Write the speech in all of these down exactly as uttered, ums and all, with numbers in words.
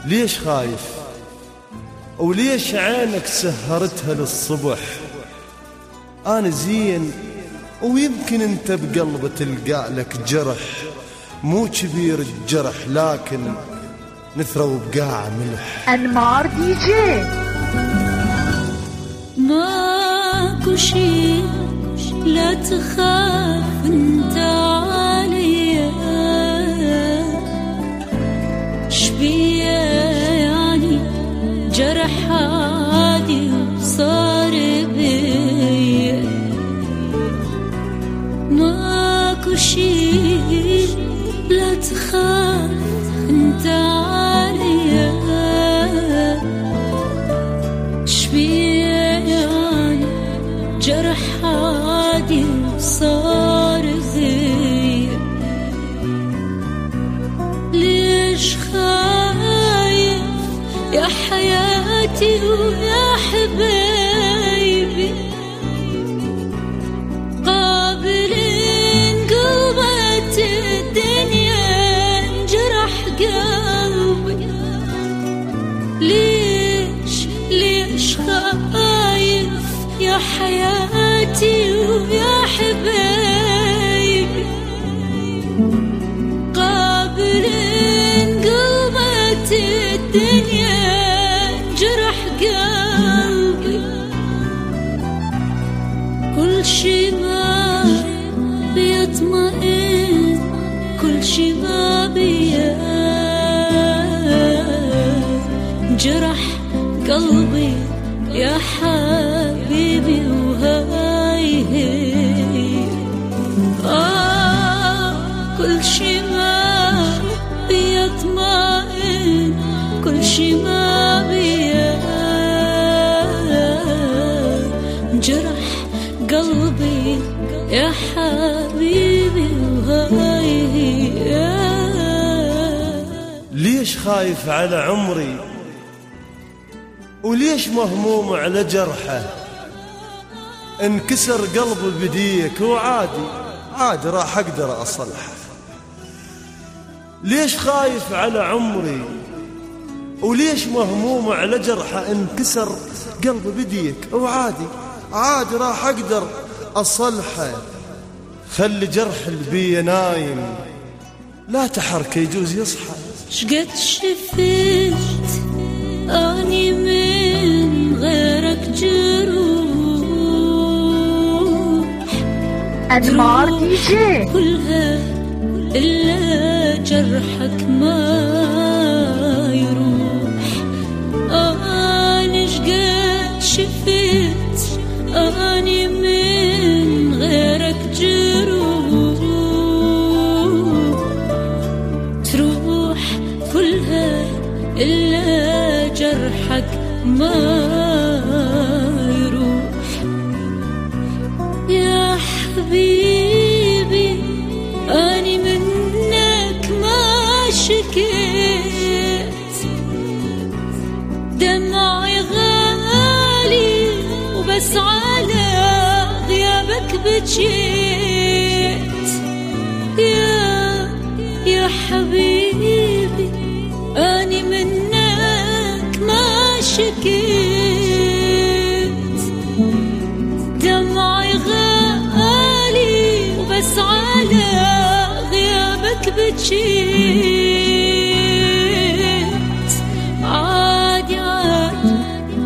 ليش خايف؟ وليش عينك سهرتها للصبح؟ أنا زين ويمكن انت بقلبه تلقى لك جرح، مو كبير الجرح لكن نثرى بقاع ملح. أنمار دي جي. ماكو شي لا تخاف انت عليا، شبيه يعني جرح عادي وصار بيا، ماكو شي لا تخاف انت عليا، شبيه يعني جرح عادي وصار زين. ليش خايف يا حياتي ويا حبايبي؟ قابلين قلبت الدنيا انجرح قلبي. ليش ليش خايف يا حياتي ويا حبايبي؟ قابلين قلبت الدنيا جرح قلبي. كل شي ما بيطمئن، كل شي ما بيا جرح قلبي يا حبيبي. وهاي هي آه كل شي ما بيطمئن، كل شي ما بيا جرح قلبي يا حبيبي. وهاي هي. ليش خايف على عمري؟ وليش مهموم على جرحه؟ انكسر قلبي بديك وعادي عادي راح اقدر اصلحه. ليش خايف على عمري؟ وليش مهموم على جرحه؟ انكسر قلبي بديك وعادي عادي راح اقدر اصلحه. خلي جرح البي نايم لا تحركه يجوز يصحى. شقد شفت اني من غيرك جروح، أنمار دي جي. كلها إلا جرحك ما يروح. أنا شقد شفت أني من غيرك جروح، تروح كلها إلا جرحك ما يروح. يا حبيبي أني منك ما شكيت، دمعي غالي وبس على غيابك بجيت. يا يا حبيبي أني منك ما شكيت، دمعي غالي وبس على غيابك بجيت. عادي عادي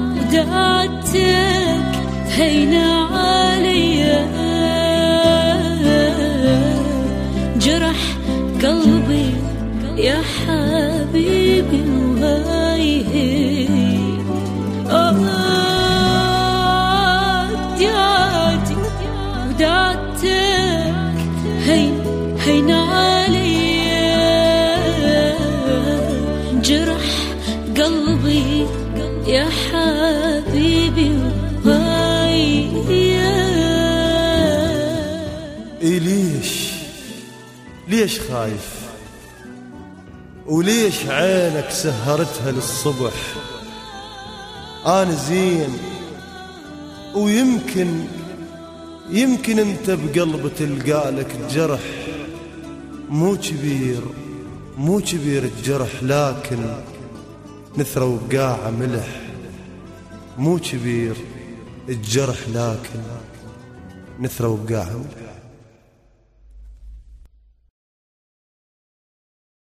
ودعتك هينا عليا، جرح قلبي يا حبيبي. وهاي هي عادي عادي ودعتك هين هين عليا، جرح قلبي يا حبيبي. وهاي هي. إيه ليش ليش خايف؟ وليش عينك سهرتها للصبح؟ أنا زين ويمكن يمكن انت بقلب تلقى لك جرح، مو كبير مو كبير الجرح لكن نثرى وبقاعة ملح، مو كبير الجرح لكن نثرى وبقاعة ملح.